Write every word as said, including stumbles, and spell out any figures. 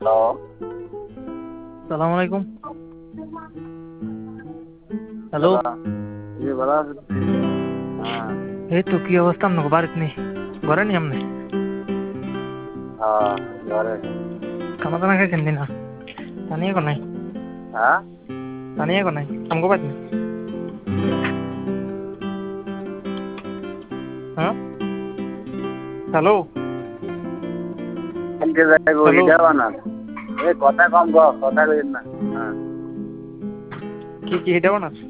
Hello সালাম আলাইকুম। Hello জি ভালো আছেন? হ্যাঁ এই তো কি অবস্থা আপনাকে বাড়িতে নেই ঘরে নি আপনি হ্যাঁ ঘরে। খানা দানা খাইছেন দিনা তানিয়ে কো নাই হ্যাঁ তানিয়ে কো নাই আমগো বাদ নেই হ্যাঁ হ্যালো এনকে যাইবো হ্যালো ইটা বানান। এ কথা কম গ কথা কইন না। হ্যাঁ কি কি এটা বানাস